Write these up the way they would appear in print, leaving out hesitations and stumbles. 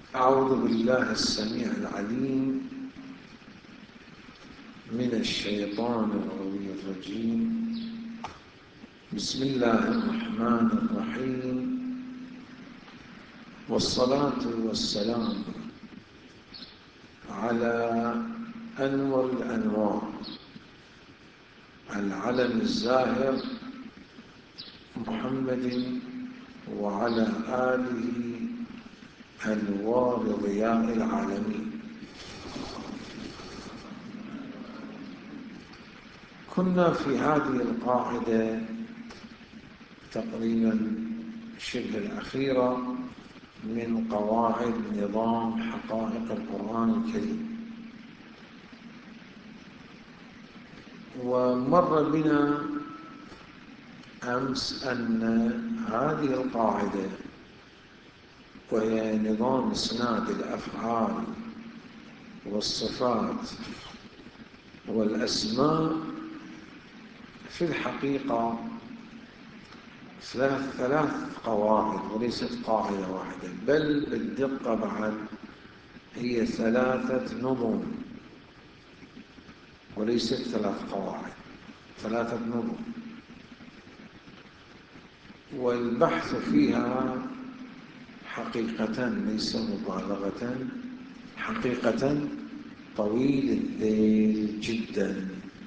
أعوذ بالله السميع العليم من الشيطان الرجيم. بسم الله الرحمن الرحيم، والصلاة والسلام على أنور الأنوار العلم الزاهر محمد وعلى آله أنوار ضياء العالمين. كنا في هذه القاعدة تقريبا شبه الأخيرة من قواعد نظام حقائق القرآن الكريم، ومر بنا أمس أن هذه القاعدة وهي نظام إسناد الأفعال والصفات والأسماء في الحقيقة ثلاث قواعد وليست قاعدة واحدة، بل بالدقة بعد هي ثلاثة نظم وليست ثلاث قواعد، ثلاثة نظم، والبحث فيها حقيقة ليس مبالغة، حقيقة طويل الليل جدا.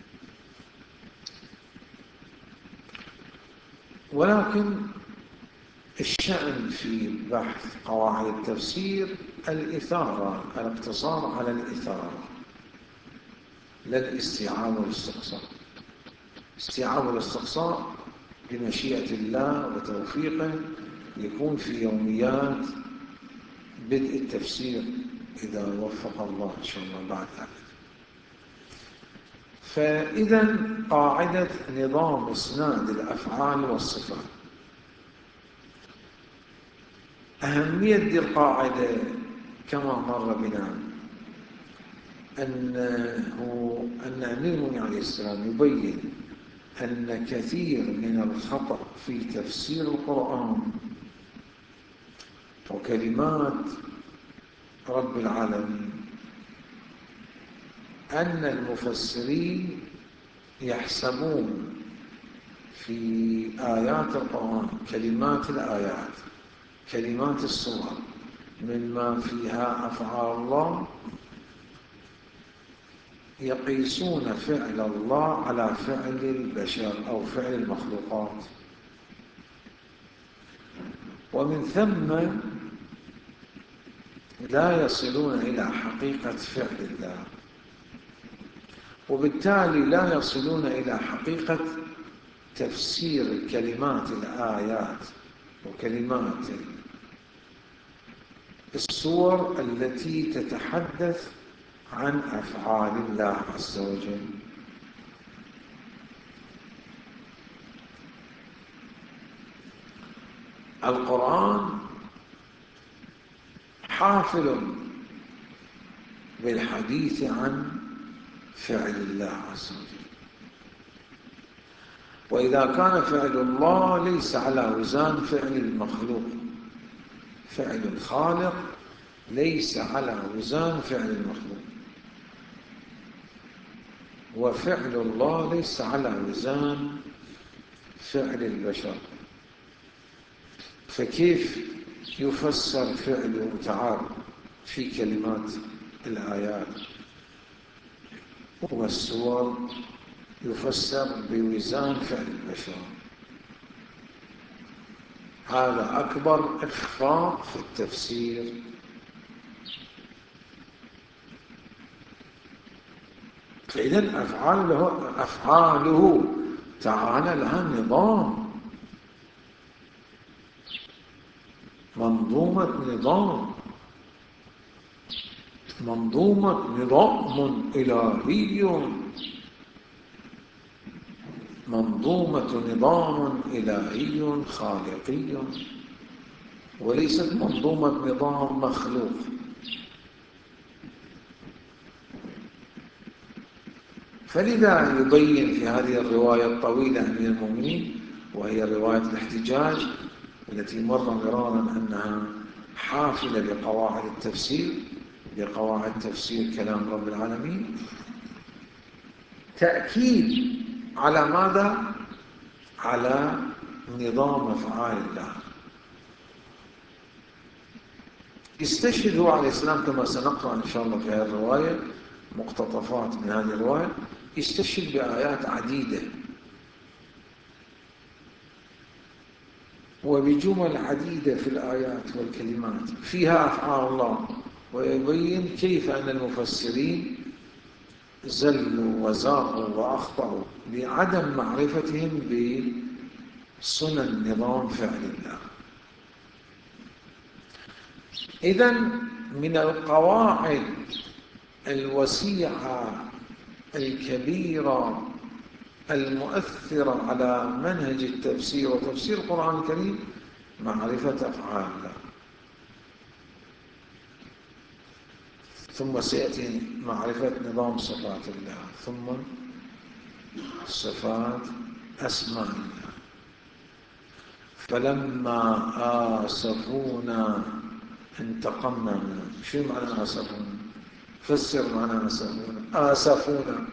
ولكن الشأن في بحث قواعد التفسير الإثارة، الاقتصار على الإثارة، لا الاستيعاب والاستقصاء. استيعاب والاستقصاء بمشيئة الله وتوفيقه يكون في يوميات بدء التفسير إذا وفق الله إن شاء الله بعد ذلك. فإذا قاعدة نظام إسناد الأفعال والصفات، أهمية دي القاعدة كما مر بنا أن أمير المؤمنين عليه السلام يبين أن كثير من الخطأ في تفسير القرآن وكلمات رب العالمين أن المفسرين يحسبون في آيات القرآن كلمات الآيات كلمات السور مما فيها أفعال الله، يقيسون فعل الله على فعل البشر أو فعل المخلوقات، ومن ثم لا يصلون إلى حقيقة فعل الله، وبالتالي لا يصلون إلى حقيقة تفسير كلمات الآيات وكلمات السور التي تتحدث عن أفعال الله عز وجل. القرآن حافل بالحديث عن فعل الله عز وجل، وإذا كان فعل الله ليس على وزان فعل المخلوق، فعل الخالق ليس على وزان فعل المخلوق، وفعل الله ليس على وزان فعل البشر، فكيف يفسر فعله تعالى في كلمات الآيات والسور يفسر بوزان فعل البشر؟ هذا أكبر إخفاق في التفسير. فإذن أفعاله تعالى لها نظام، منظومة نظام إلهي، منظومة نظام إلهي خالقي، وليست منظومة نظام مخلوق. فلذا يبين في هذه الرواية الطويلة أمير المؤمنين، وهي رواية الاحتجاج التي مر مرارا أنها حافلة بقواعد التفسير، بقواعد تفسير كلام رب العالمين، تأكيد على ماذا؟ على نظام أفعال الله. يستشهد هو عليه السلام كما سنقرأ إن شاء الله في هذه الرواية مقتطفات من هذه الرواية، يستشهد بآيات عديدة وبجمل عديدة في الآيات والكلمات فيها أفعال الله، ويبين كيف أن المفسرين زلوا وزاغوا وأخطأوا بعدم معرفتهم بسنن نظام فعل الله. إذن من القواعد الوسيعة الكبيرة المؤثرة على منهج التفسير وتفسير القرآن الكريم معرفة أفعال الله، ثم سيأتي معرفة نظام صفات الله، ثم صفات أسماء الله. فلما آسفونا انتقمنا منهم. شو معنى آسفونا؟ فسر معنى آسفونا.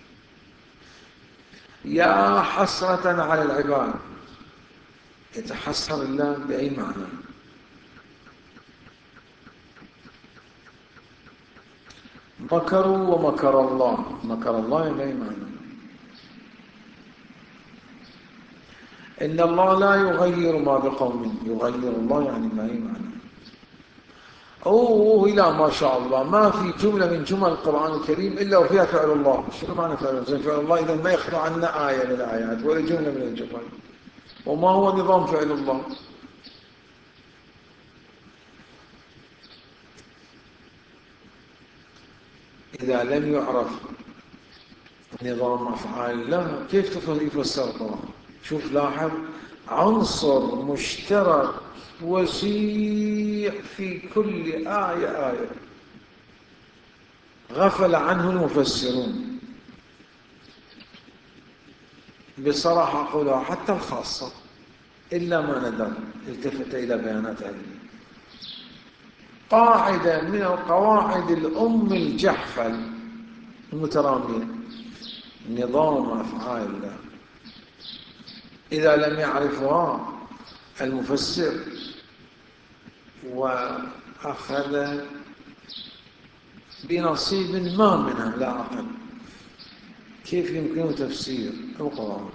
يا حسرة على العباد، يتحسر الله بأي معنى؟ مكروا ومكر الله، مكر الله بأي معنى؟ إن الله لا يغير ما بقوم، يغير الله يعني بأي معنى؟ أوه إلى ما شاء الله، ما في جملة من جمل القرآن الكريم إلا وفيها فعل الله. شنو معنى فعل الله؟ فعل الله إذا ما يخلو عنا آية من الآيات ولا جملة من الجمل. وما هو نظام فعل الله؟ إذا لم يعرف نظام أفعال الله كيف يفسر القرآن؟ شوف لاحظ، عنصر مشترك وسيع في كل آية غفل عنه المفسرون. بصراحة أقولها حتى الخاصة إلا ما ندر التفت إلى بيانات علمية. قاعدة من القواعد الأم الجحفل المترامية، نظام أفعال الله، إذا لم يعرفها المفسر وأخذ بنصيب ما منها لا أقل، كيف يمكنه تفسير القرآن؟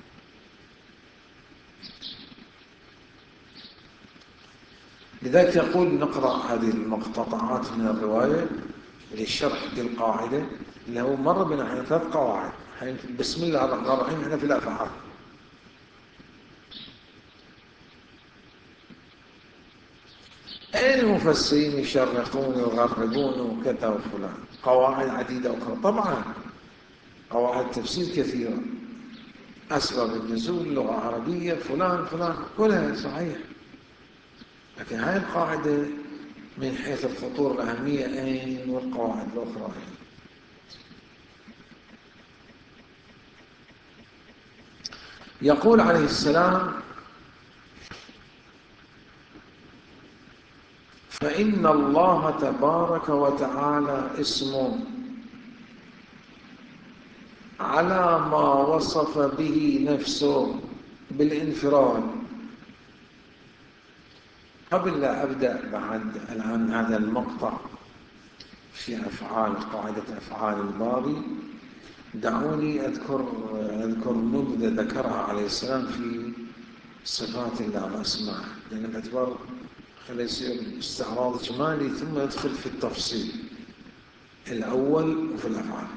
لذلك يقول نقرأ هذه المقتطعات من الرواية لشرح القاعدة اللي هو مر بنا احنا 3 قواعد. بسم الله الرحمن الرحيم احنا في الأفعال. المفسرين يشرحون ويغربون وكذا وفلان، قواعد عديدة أخرى طبعا، قواعد تفسير كثيرة، أسباب النزول، لغة عربية، فلان فلان، كلها صحيح. لكن هاي القاعدة من حيث الخطورة الأهمية أين، والقواعد الأخرى أين؟ يقول عليه السلام: فإن الله تبارك وتعالى اسم على ما وصف به نفسه بالانفراد. قبل لا أبدأ بعد الآن هذا المقطع في أفعال قاعدة أفعال الباري، دعوني أذكر نبذة ذكرها عليه السلام في صفات الله وأسمائه، لأن باعتبار خليه يصير استعراض إجمالي ثم يدخل في التفصيل الأول وفي الأفعال.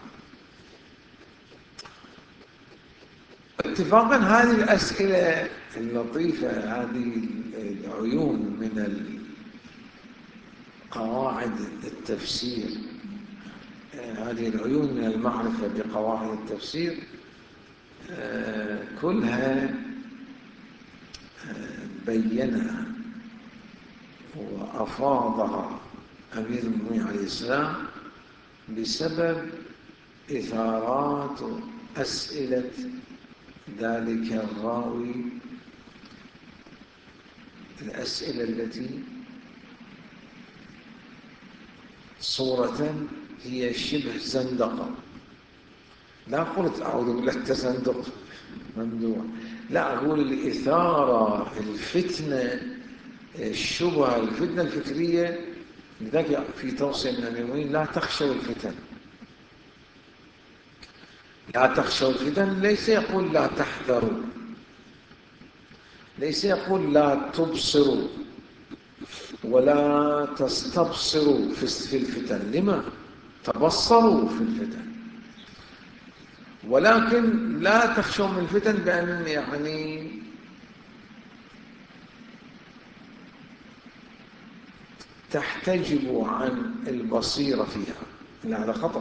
اتفاقا هذه الأسئلة اللطيفة، هذه العيون من قواعد التفسير، هذه العيون من المعرفة بقواعد التفسير، كلها بينها وأفاضها أمير المؤمنين عليه السلام بسبب إثارات أسئلة ذلك الراوي، الأسئلة التي صورة هي شبه زندقة. لا قلت أعوذ بالله التزندق ممنوع، لا أقول الإثارة، الفتنة، الشبهة، الفتنة الفكرية. لذلك في توصية من المؤمنين: لا تخشوا الفتن. لا تخشوا الفتن ليس يقول لا تحذروا، ليس يقول لا تبصروا ولا تستبصروا في الفتن. لما؟ تبصروا في الفتن. ولكن لا تخشوا من الفتن بأن يعني تحتجبوا عن البصيرة فيها، لا، هذا خطأ.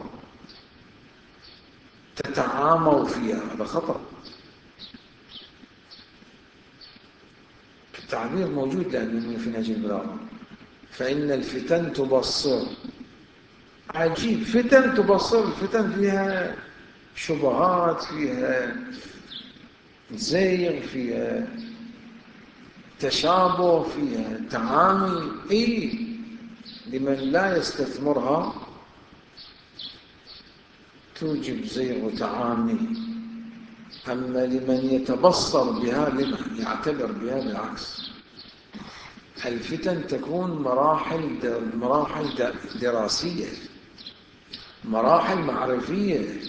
تتعاموا فيها، هذا خطأ. التعبير موجود لأنه في نهج البلاغة: فإن الفتن تبصر. عجيب، فتن تبصر. الفتن فيها شبهات، فيها زيغ، فيها تشابه، فيها تعامي. لمن لا يستثمرها توجب زيغ وتعامي. أما لمن يتبصر بها، لمن يعتبر بها، بالعكس. الفتن تكون مراحل دراسية، مراحل معرفية،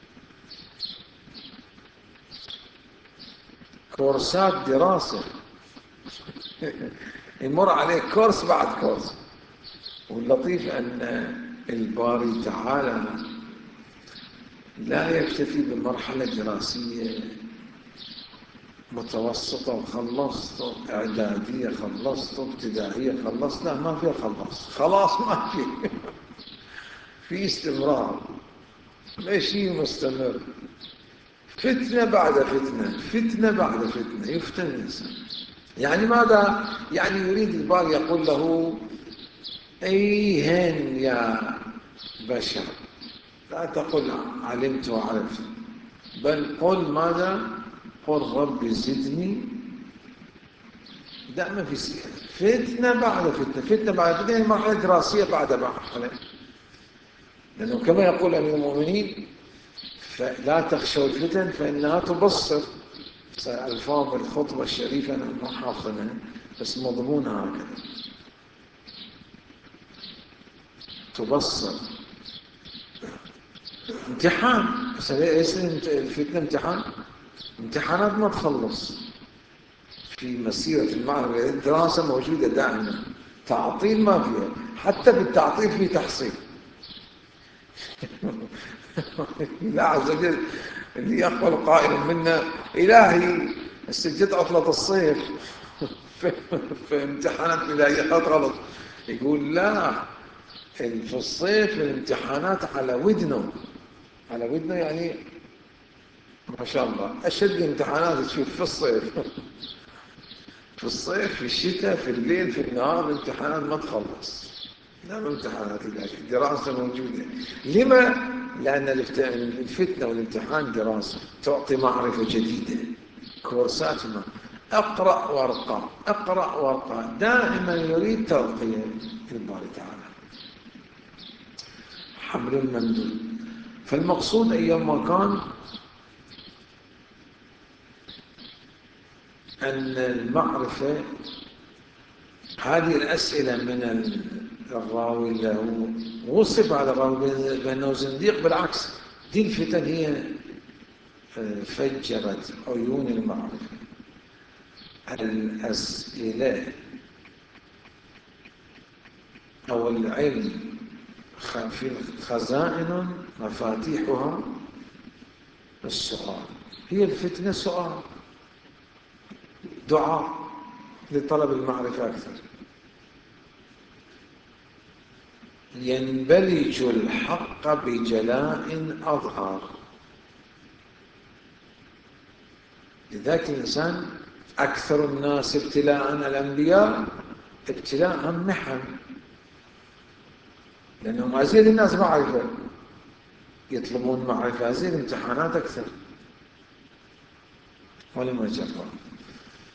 كورسات دراسة. يمر عليك كورس بعد كورس. واللطيف أن الباري تعالى لا يكتفي بمرحلة دراسية متوسطة وخلصت، إعدادية خلصت، ابتدائية خلصت. لا، ما فيها خلاص ما في استمرار، ماشي مستمر. فتنة بعد فتنة، فتنة بعد فتنة، يفتن الإنسان. يعني ماذا؟ يعني يريد الباري يقول له: أيهن يا بشر، لا تقل علمت وعرفت، بل قل ماذا؟ قل رب زدني. دائما في فتنة بعد فتنة، فتنة بعد فتنة، مرحلة دراسية بعد مرحلة. لأنه كما يقول أمير المؤمنين: فلا تخشوا الفتن فإنها تبصر. ألفاظ الخطبة الشريفة أنا ما حافظها، بس مضمونها هكذا: تبصر. امتحان. بس ليس الفتنة امتحان؟ امتحانات ما تخلص. في مسيرة المعرفة الدراسة موجودة دائما، تعطيل ما فيها، حتى بالتعطيل في تحصيل. الله عز وجل اللي يقبل قائل منا: إلهي استجد عطلة الصيف في امتحانات بدايات غلط. يقول: لا، في الصيف الامتحانات على ودنه. على ودنه يعني ما شاء الله أشد امتحانات تشوف في الصيف. في الصيف، في الشتاء، في الليل، في النهار، الامتحانات ما تخلص. لا، امتحانات الدراسة موجودة. لما؟ لأن الفتنة والامتحان دراسة تعطي معرفة جديدة، كورسات. ما اقرأ وارقى، اقرأ وارقى، دائما يريد ترقية الباري تعالى، حمل ممدود. فالمقصود أيما كان أن المعرفة، هذه الأسئلة من الراوي له وصف على الراوي بأنه زنديق. بالعكس، دي الفتن هي فجرت عيون المعرفة. الأسئلة أو العلم في خزائن مفاتيحها السؤال. هي الفتنة سؤال، دعاء لطلب المعرفة أكثر. ينبلج الحق بجلاء أظهر. لذلك الإنسان أكثر الناس ابتلاء الأنبياء ابتلاء محن، لأنهم أزيد الناس معرفة، يطلبون معرفة، أزيد امتحانات أكثر، ولم يجرب.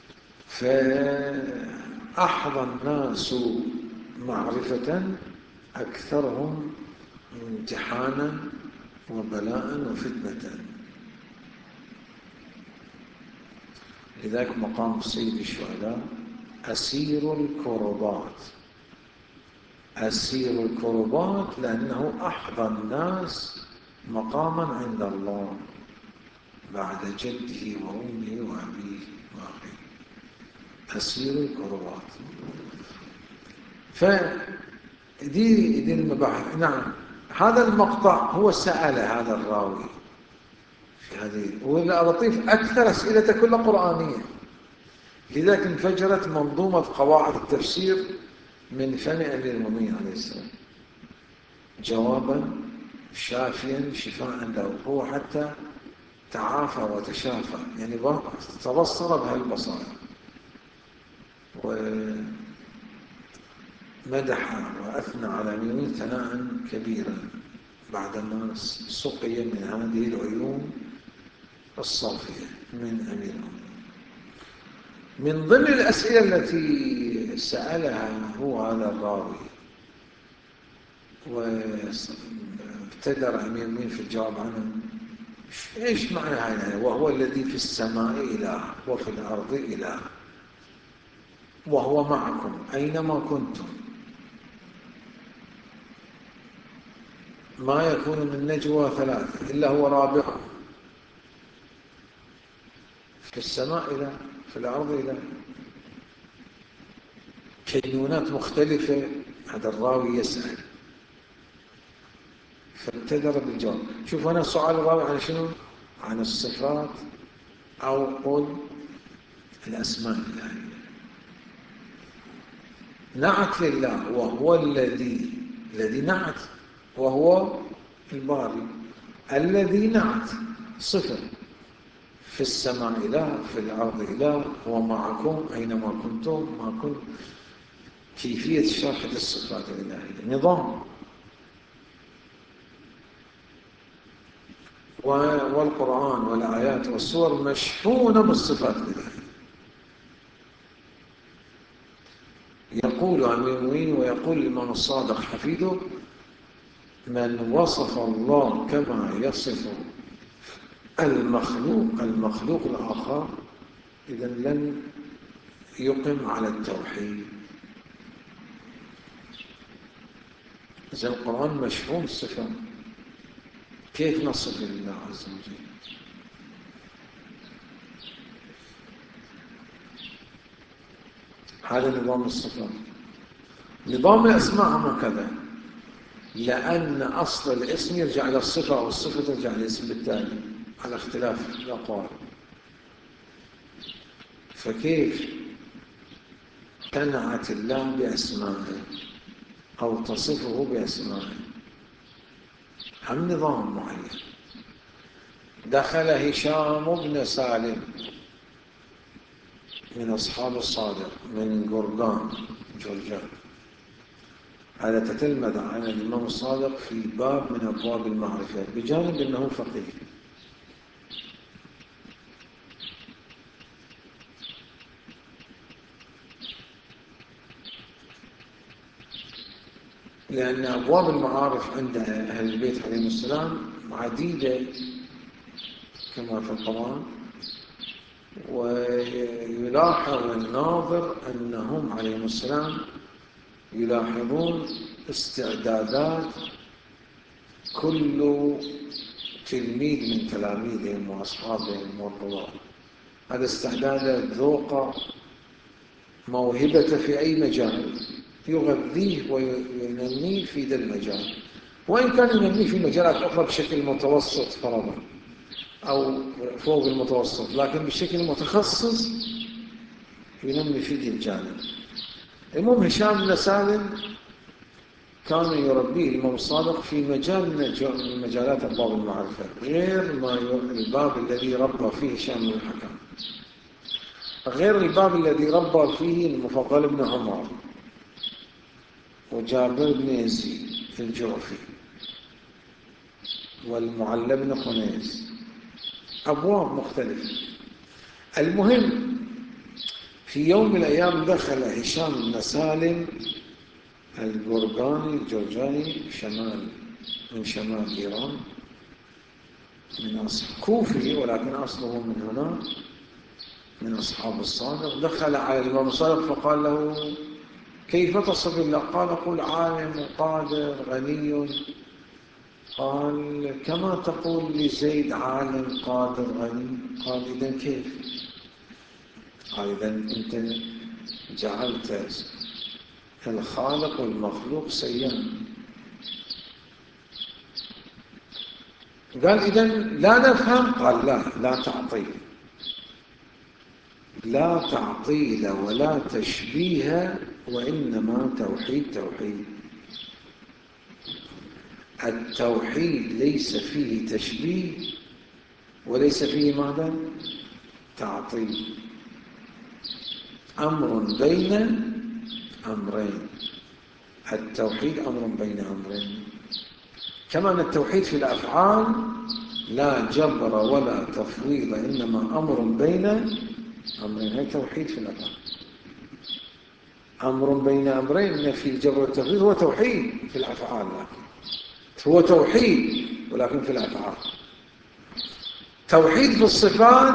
فأحظى الناس معرفة أكثرهم امتحانا وبلاء وفتنة. لذلك مقام سيد الشهداء أسير الكربات، أسير الكربات لأنه أحظى الناس مقاما عند الله بعد جده وأمه وأبيه وأخيه، أسير الكربات. فدي المباحث. نعم، هذا المقطع هو سأل هذا الراوي في هذه، واللطيف أكثر أسئلته كلها قرآنية. لذلك انفجرت منظومة قواعد التفسير من فم أمير المؤمنين عليه السلام، جوابا شافيا شفاء له. هو حتى تعافى وتشافى، يعني تبصر بهالبصائر، ومدح وأثنى على أمير المؤمنين ثناء كبيرا بعدما سقي من هذه العيون الصافية من أمير المؤمنين. من ضمن الأسئلة التي سألها هو هذا الراوي، وابتدر أمير المؤمنين في الجواب عنه، إيش معنى هذا؟ وهو الذي في السماء إله وفي الأرض إله وهو معكم أينما كنتم، ما يكون من نجوى ثلاثة إلا هو رابعهم، في السماء إله في الأرض إله، كينونات مختلفة. هذا الراوي يسأل، فابتدر بالجواب. شوف هنا سؤال الراوي عن شنو؟ عن الصفات أو قل الأسماء الإلهية. نعت لله وهو الذي نعت، وهو الباري. الذي نعت صفة، في السماء إله في الأرض إله هو معكم أينما كنتم ما كنتم. كيفية شرح الصفات الإلهية نظام، والقرآن والآيات والسور مشحونة بالصفات الإلهية. يقول أمير المؤمنين ويقول الإمام الصادق حفيده: من وصف الله كما يصف المخلوق الآخر إذا لن يقم على التوحيد. إذا القرآن مشحون الصفات، كيف نصف الله عز وجل؟ هذا نظام الصفات. نظام الأسماء هكذا، لأن أصل الاسم يرجع إلى الصفة والصفة ترجع إلى الاسم بالتالي على اختلاف الأقوال. فكيف تنعت الله بأسمائه أو تصفه بأسمائه؟ هم نظام معين. دخل هشام بن سالم من أصحاب الصادق من جرجان جرجان، هذا تتلمذ عن الإمام الصادق في باب من أبواب المعرفة، بجانب أنه فقيه. لأن أبواب المعارف عند أهل البيت عليهم السلام عديدة كما في القرآن، ويلاحظ الناظر أنهم عليهم السلام يلاحظون استعدادات كل تلميذ من تلاميذهم وأصحابهم والطلاب. هذا استعداد ذوق موهبة في أي مجال، يغذيه وينميه في ذا المجال، وإن كان ينميه في مجالات أخرى بشكل متوسط فرضا أو فوق المتوسط، لكن بشكل متخصص ينمي في ذا الجانب. المهم هشام بن سالم كان يربيه الإمام الصادق في مجال من مجالات أبواب المعرفة، غير الباب الذي ربى فيه هشام بن الحكم، غير الباب الذي ربى فيه المفضل بن عمر وجابر بن يزيد الجعفي والمعلى بن قنيس، أبواب مختلفة. المهم في يوم من الأيام دخل هشام بن سالم الجرجاني الجرجاني من شمال إيران، من أصل كوفي ولكن أصله من هنا، من أصحاب الصادق. دخل على الإمام الصادق فقال له: كيف تصف الله؟ قال: قل عالم قادر غني. قال: كما تقول لزيد عالم قادر غني. قال: إذن كيف؟ قال: إذن أنت جعلت الخالق والمخلوق سيئا. قال: إذن لا نفهم؟ قال: لا تعطيل، لا تعطيل ولا تشبيه، وإنما توحيد. التوحيد ليس فيه تشبيه وليس فيه ماذا؟ تعطيل. أمر بين أمرين. التوحيد أمر بين أمرين. كما أن التوحيد في الأفعال لا جبر ولا تفويض، إنما أمر بين أمرين. هي توحيد في الأفعال. أمر بين أمرين، نفي الجبر والتفويض هو توحيد في الأفعال، هو توحيد ولكن في الأفعال. توحيد في الصفات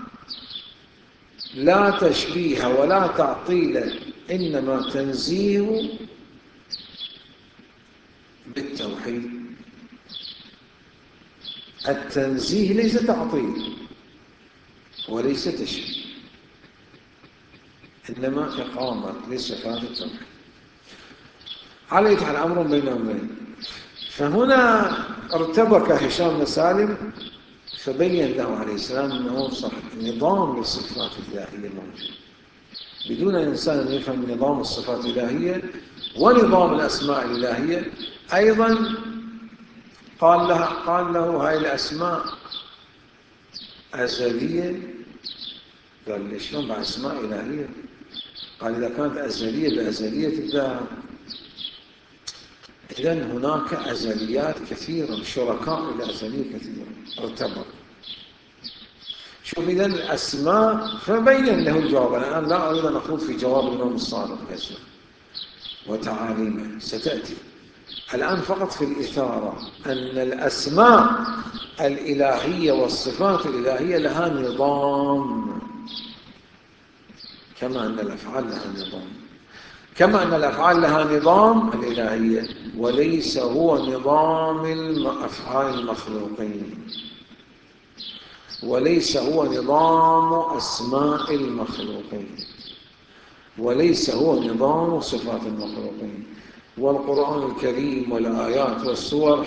لا تشبيه ولا تعطيل، إنما تنزيه بالتوحيد. التنزيه ليس تعطيل وليس تشبيه، إنما إقامة لصفات التوحيد. على يتحل أمر بين أمرين. فهنا ارتبك هشام بن سالم فبين له عليه السلام أنه صح نظام للصفات الإلهية موجود، بدون إنسان يفهم نظام الصفات الإلهية ونظام الأسماء الإلهية. أيضا قال له هاي الأسماء أزلية. قال: ليش شلون بأسماء إلهية؟ قال: إذا كانت أزلية بأزلية الدهر، إذن هناك أزليات كثيرة، شركاء الأزلية كثيرة. ارتبط. شوف إذن الأسماء، فبين له الجواب. الآن لا أريد أن أخوض في جواب الإمام الصادق وتعاليمه، ستأتي الآن فقط في الإثارة أن الأسماء الإلهية والصفات الإلهية لها نظام، كما أن الأفعال لها نظام. كما أن الأفعال لها نظام الإلهية، وليس هو نظام أفعال المخلوقين، وليس هو نظام أسماء المخلوقين، وليس هو نظام صفات المخلوقين. والقرآن الكريم والآيات والسور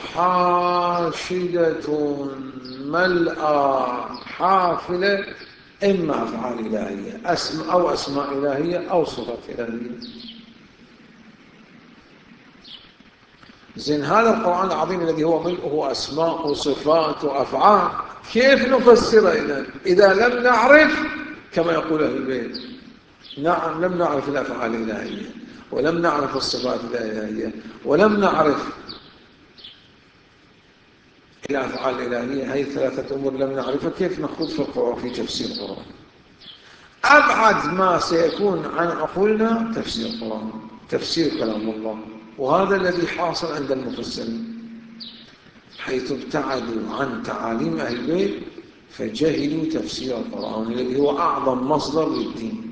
حاشدة ملأى حافلة، إما أفعال إلهية أو أسماء إلهية أو صفات إلهية. زين، هذا القرآن العظيم الذي هو ملؤه أسماء وصفات وأفعال، كيف نفسره إذا لم نعرف كما يقول أهل البيت؟ نعم، لم نعرف الأفعال الإلهية، ولم نعرف الصفات الإلهية، ولم نعرف الأفعال الإلهية. هذه ثلاثة أمور لم نعرفها، كيف نخوض في تفسير القرآن؟ أبعد ما سيكون عن عقولنا تفسير القرآن، تفسير كلام الله. وهذا الذي حاصل عند المفسرين، حيث ابتعدوا عن تعاليم أهل البيت فجهلوا تفسير القرآن الذي هو أعظم مصدر للدين.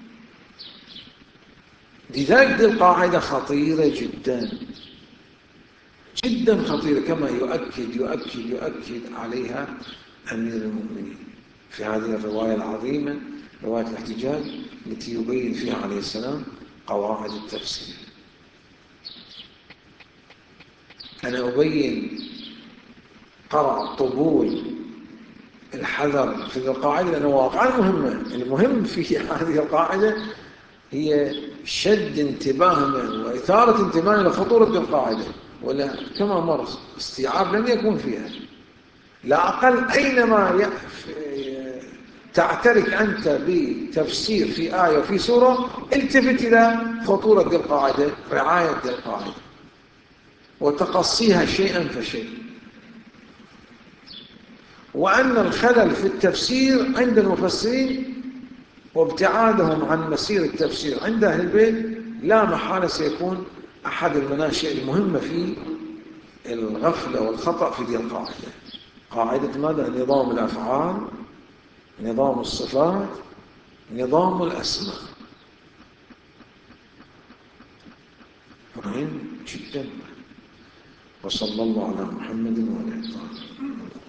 لذلك القاعدة خطيرة جدا جدا خطيرة، كما يؤكد عليها أمير المؤمنين في هذه الرواية العظيمة، رواية الاحتجاج، التي يبين فيها عليه السلام قواعد التفسير. أنا أبين قرع طبول الحذر في القاعدة لأنه واقعا مهمة. المهم في هذه القاعدة هي شد انتباهنا وإثارة انتباهنا لخطورة القاعدة، ولا كما مر استيعاب لم يكن فيها. لا أقل أينما تعترك أنت بتفسير في آية وفي سورة، التفت إلى خطورة القاعدة، رعاية القاعدة، وتقصيها شيئا فشيئا. وأن الخلل في التفسير عند المفسرين وابتعادهم عن مسير التفسير عند أهل البيت لا محالة سيكون أحد المناشئ المهمة في الغفلة والخطأ في ذي القاعدة، قاعدة ماذا؟ نظام الأفعال، نظام الصفات، نظام الأسماء. مهم جدا. وصلى الله على محمد وعلى آله وصحبه.